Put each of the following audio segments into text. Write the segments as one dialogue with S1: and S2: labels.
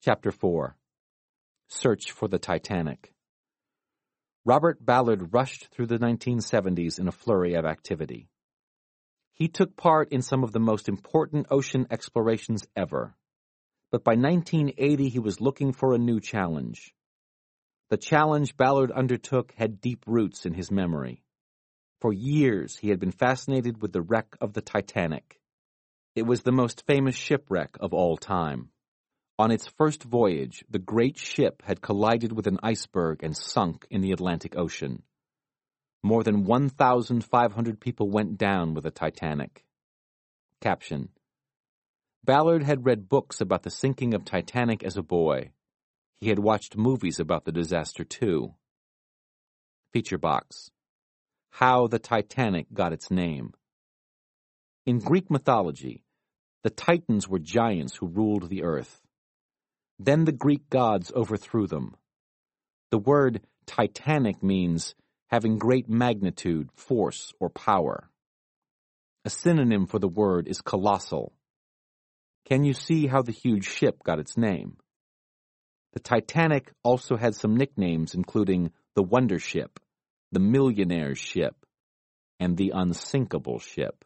S1: Chapter 4. Search for the Titanic. Robert Ballard rushed through the 1970s in a flurry of activity. He took part in some of the most important ocean explorations ever. But by 1980 he was looking for a new challenge. The challenge Ballard undertook had deep roots in his memory. For years he had been fascinated with the wreck of the Titanic. It was the most famous shipwreck of all time. On its first voyage, the great ship had collided with an iceberg and sunk in the Atlantic Ocean. More than 1,500 people went down with the Titanic. Caption: Ballard had read books about the sinking of Titanic as a boy. He had watched movies about the disaster too. Feature box: How the Titanic got its name. In Greek mythology, the Titans were giants who ruled the earth. Then the Greek gods overthrew them. The word Titanic means having great magnitude, force, or power. A synonym for the word is colossal. Can you see how the huge ship got its name? The Titanic also had some nicknames, including the Wonder Ship, the Millionaire's Ship, and the Unsinkable Ship.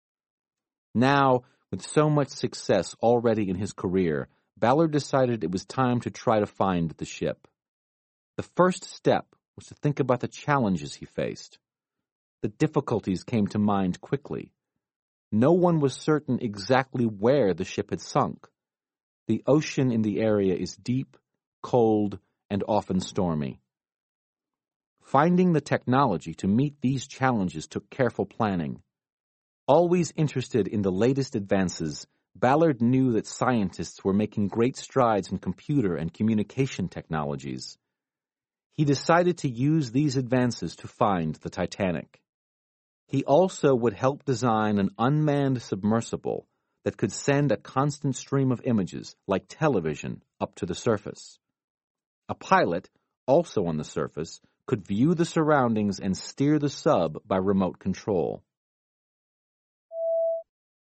S1: Now, with so much success already in his career, Ballard decided it was time to try to find the ship. The first step was to think about the challenges he faced. The difficulties came to mind quickly. No one was certain exactly where the ship had sunk. The ocean in the area is deep, cold, and often stormy. Finding the technology to meet these challenges took careful planning. Always interested in the latest advances, Ballard knew that scientists were making great strides in computer and communication technologies. He decided to use these advances to find the Titanic. He also would help design an unmanned submersible that could send a constant stream of images, like television, up to the surface. A pilot, also on the surface, could view the surroundings and steer the sub by remote control.